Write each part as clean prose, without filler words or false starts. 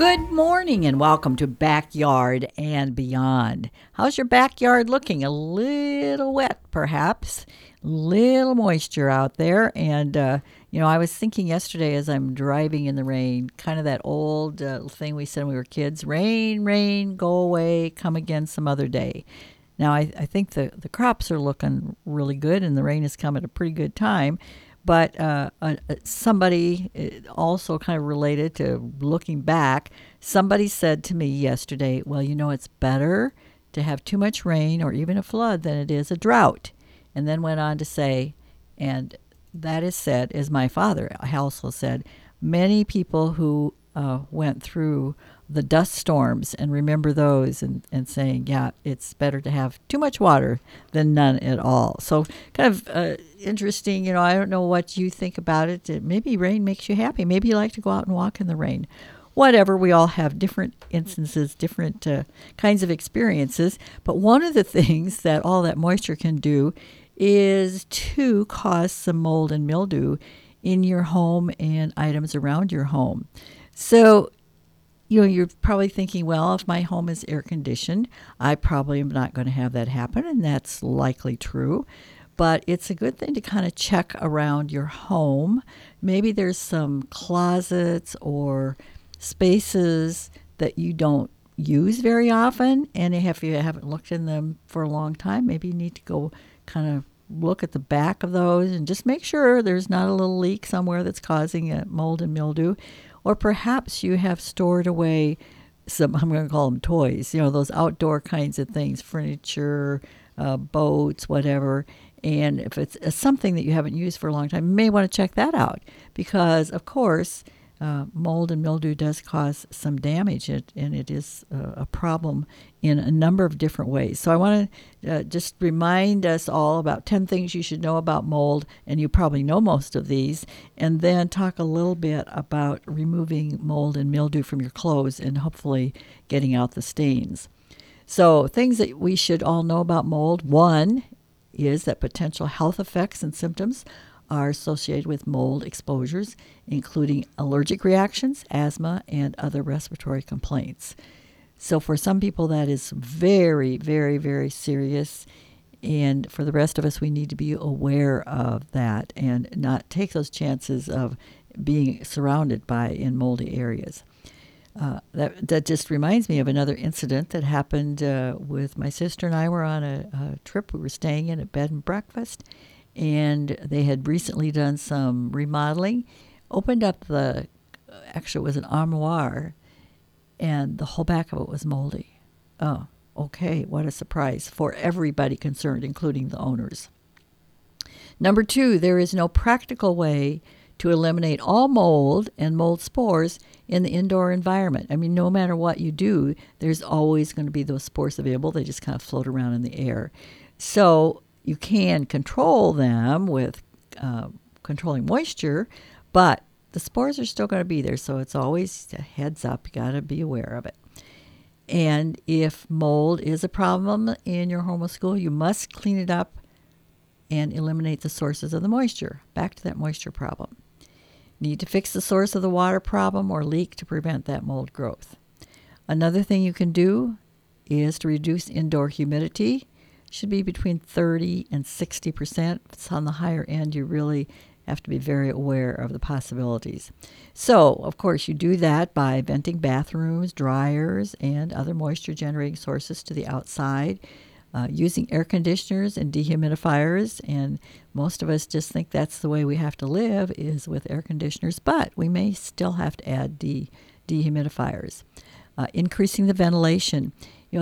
Good morning and welcome to Backyard and Beyond. How's your backyard looking? A little wet, perhaps. Little moisture out there. And, I was thinking yesterday as I'm driving in the rain, kind of that old thing we said when we were kids, rain, rain, go away, come again some other day. Now, I think the crops are looking really good and the rain has come at a pretty good time. But somebody also kind of related to looking back, somebody said to me yesterday, well, it's better to have too much rain or even a flood than it is a drought. And then went on to say, and that is said, as my father also said, many people who went through the dust storms and remember those and saying, yeah, it's better to have too much water than none at all. So kind of interesting, I don't know what you think about it. Maybe rain makes you happy. Maybe you like to go out and walk in the rain. Whatever, we all have different instances, different kinds of experiences. But one of the things that all that moisture can do is to cause some mold and mildew in your home and items around your home. So, you're probably thinking, well, if my home is air conditioned, I probably am not going to have that happen, and that's likely true. But it's a good thing to kind of check around your home. Maybe there's some closets or spaces that you don't use very often, and if you haven't looked in them for a long time, maybe you need to go kind of look at the back of those and just make sure there's not a little leak somewhere that's causing a mold and mildew. Or perhaps you have stored away some, I'm going to call them toys, those outdoor kinds of things, furniture, boats, whatever. And if it's something that you haven't used for a long time, you may want to check that out because, of course, mold and mildew does cause some damage, and it is a problem in a number of different ways. So I want to just remind us all about 10 things you should know about mold, and you probably know most of these, and then talk a little bit about removing mold and mildew from your clothes and hopefully getting out the stains. So things that we should all know about mold. One is that potential health effects and symptoms are associated with mold exposures, including allergic reactions, asthma, and other respiratory complaints. So for some people, that is very, very, very serious. And for the rest of us, we need to be aware of that and not take those chances of being surrounded by in moldy areas. That just reminds me of another incident that happened with my sister and I were on a trip. We were staying in a bed and breakfast, and they had recently done some remodeling, opened up actually it was an armoire, and the whole back of it was moldy. Oh, okay, what a surprise for everybody concerned, including the owners. Number 2, there is no practical way to eliminate all mold and mold spores in the indoor environment. I mean, no matter what you do, there's always going to be those spores available. They just kind of float around in the air. So you can control them with controlling moisture, but the spores are still going to be there. So it's always a heads up. You got to be aware of it. And if mold is a problem in your home or school, you must clean it up and eliminate the sources of the moisture. Back to that moisture problem. Need to fix the source of the water problem or leak to prevent that mold growth. Another thing you can do is to reduce indoor humidity. Should be between 30 and 60%. If it's on the higher end, you really have to be very aware of the possibilities. So, of course, you do that by venting bathrooms, dryers, and other moisture-generating sources to the outside, using air conditioners and dehumidifiers. And most of us just think that's the way we have to live is with air conditioners, but we may still have to add dehumidifiers. Increasing the ventilation.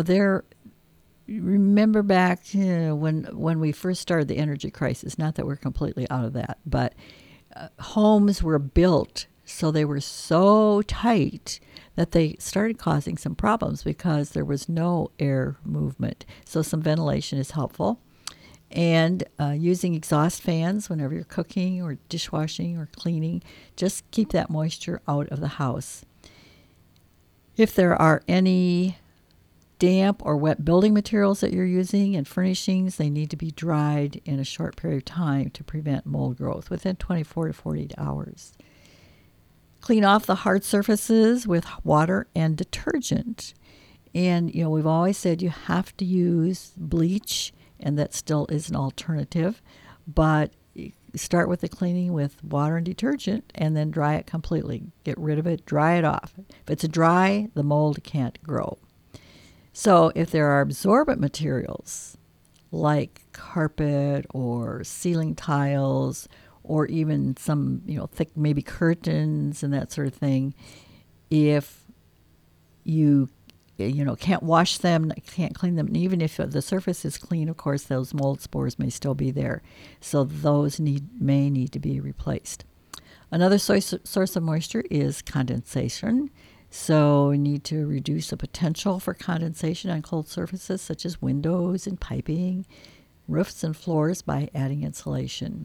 Remember back when we first started the energy crisis, not that we're completely out of that, but homes were built so they were so tight that they started causing some problems because there was no air movement. So some ventilation is helpful. And using exhaust fans whenever you're cooking or dishwashing or cleaning, just keep that moisture out of the house. If there are any damp or wet building materials that you're using and furnishings, they need to be dried in a short period of time to prevent mold growth within 24 to 48 hours. Clean off the hard surfaces with water and detergent. And, we've always said you have to use bleach, and that still is an alternative. But start with the cleaning with water and detergent and then dry it completely. Get rid of it, dry it off. If it's dry, the mold can't grow. So if there are absorbent materials like carpet or ceiling tiles or even some, thick maybe curtains and that sort of thing, if you can't wash them, can't clean them, and even if the surface is clean, of course, those mold spores may still be there. So those may need to be replaced. Another source of moisture is condensation. So we need to reduce the potential for condensation on cold surfaces such as windows and piping, roofs and floors by adding insulation.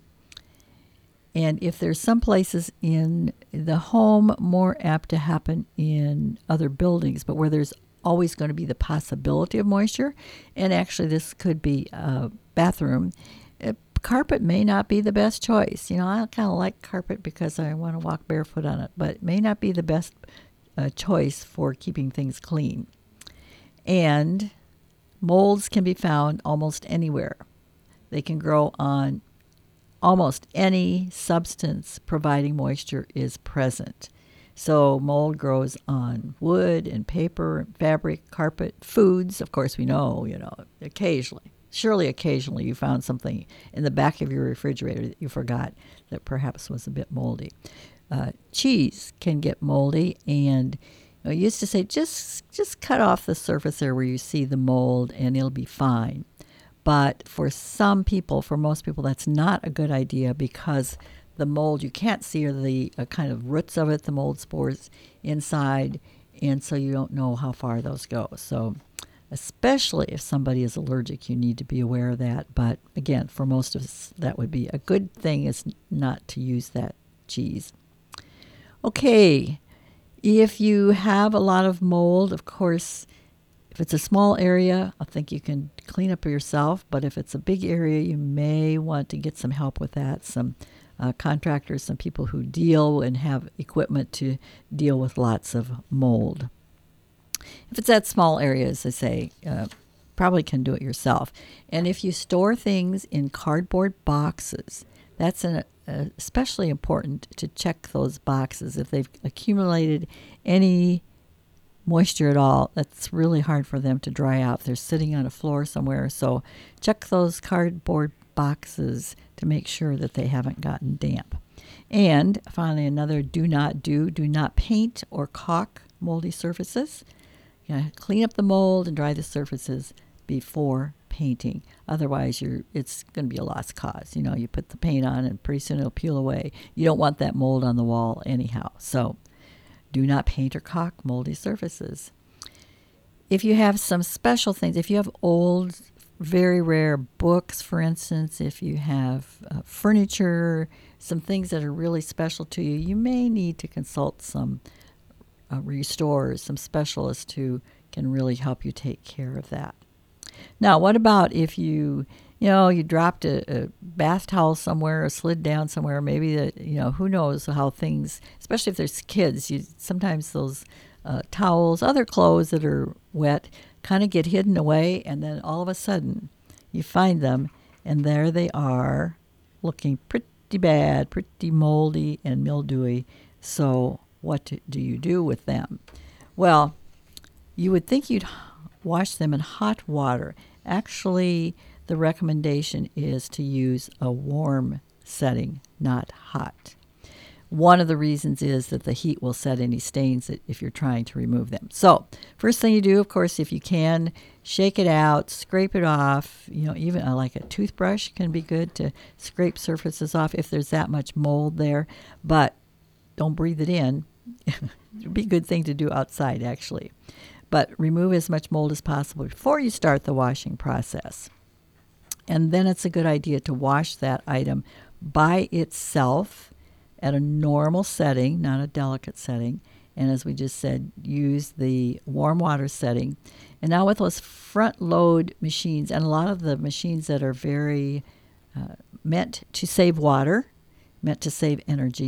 And if there's some places in the home more apt to happen in other buildings, but where there's always going to be the possibility of moisture, and actually this could be a bathroom, carpet may not be the best choice. I kind of like carpet because I want to walk barefoot on it, but it may not be the best choice for keeping things clean. And molds can be found almost anywhere. They can grow on almost any substance providing moisture is present. So mold grows on wood and paper, fabric, carpet, foods. Of course, we know, occasionally. Surely occasionally you found something in the back of your refrigerator that you forgot that perhaps was a bit moldy. Cheese can get moldy, and I used to say just cut off the surface there where you see the mold and it'll be fine. But for some people, for most people, that's not a good idea because the mold you can't see are the kind of roots of it, the mold spores inside, and so you don't know how far those go. So especially if somebody is allergic, you need to be aware of that. But again, for most of us, that would be a good thing is not to use that cheese. Okay, if you have a lot of mold, of course, if it's a small area, I think you can clean up yourself. But if it's a big area, you may want to get some help with that. Some contractors, some people who deal and have equipment to deal with lots of mold. If it's that small area, as I say, probably can do it yourself. And if you store things in cardboard boxes, that's especially important to check those boxes. If they've accumulated any moisture at all, that's really hard for them to dry out. They're sitting on a floor somewhere. So check those cardboard boxes to make sure that they haven't gotten damp. And finally, another do not paint or caulk moldy surfaces. Clean up the mold and dry the surfaces before painting. Otherwise, it's going to be a lost cause. You put the paint on and pretty soon it'll peel away. You don't want that mold on the wall anyhow. So do not paint or caulk moldy surfaces. If you have some special things, if you have old, very rare books, for instance, if you have furniture, some things that are really special to you, you may need to consult some restorers, some specialists who can really help you take care of that. Now, what about if you dropped a bath towel somewhere or slid down somewhere, maybe that, who knows how things, especially if there's kids, sometimes those towels, other clothes that are wet kind of get hidden away, and then all of a sudden you find them, and there they are looking pretty bad, pretty moldy and mildewy. So what do you do with them? Well, you would think you'd wash them in hot water. Actually, the recommendation is to use a warm setting, not hot. One of the reasons is that the heat will set any stains if you're trying to remove them. So first thing you do, of course, if you can, shake it out, scrape it off. Even like a toothbrush can be good to scrape surfaces off if there's that much mold there. But don't breathe it in. It would be a good thing to do outside, actually. But remove as much mold as possible before you start the washing process. And then it's a good idea to wash that item by itself at a normal setting, not a delicate setting. And as we just said, use the warm water setting. And now with those front load machines, and a lot of the machines that are very meant to save water, meant to save energy,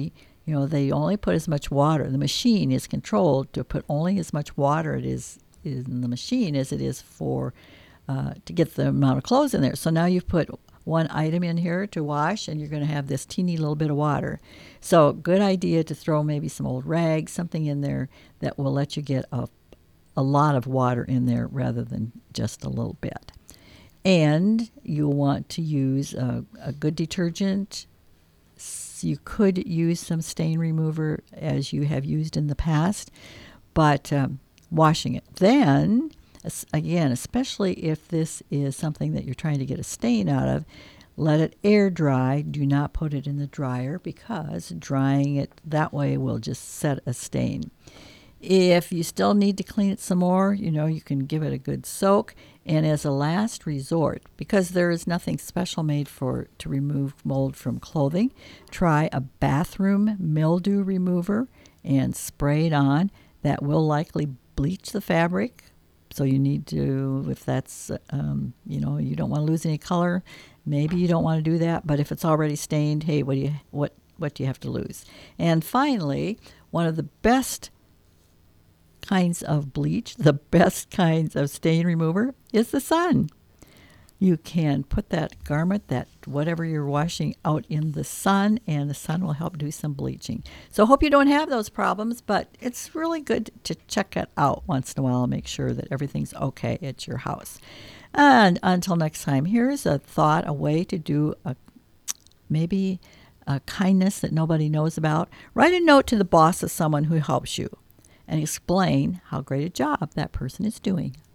they only put as much water. The machine is controlled to put only as much water it is in the machine as it is for to get the amount of clothes in there. So now you've put one item in here to wash, and you're going to have this teeny little bit of water. So good idea to throw maybe some old rags, something in there that will let you get a lot of water in there rather than just a little bit. And you'll want to use a good detergent. You could use some stain remover as you have used in the past, but washing it. Then, again, especially if this is something that you're trying to get a stain out of, let it air dry. Do not put it in the dryer, because drying it that way will just set a stain. If you still need to clean it some more, you can give it a good soak. And as a last resort, because there is nothing special made to remove mold from clothing, try a bathroom mildew remover and spray it on. That will likely bleach the fabric. So you need to, if that's, you don't want to lose any color, maybe you don't want to do that. But if it's already stained, hey, what do you have to lose? And finally, one of the best kinds of bleach, the best kinds of stain remover, is the sun. You can put that garment, that whatever you're washing, out in the sun, and the sun will help do some bleaching. So I hope you don't have those problems, but it's really good to check it out once in a while and make sure that everything's okay at your house. And until next time, here's a thought, a way to do maybe a kindness that nobody knows about. Write a note to the boss of someone who helps you and explain how great a job that person is doing.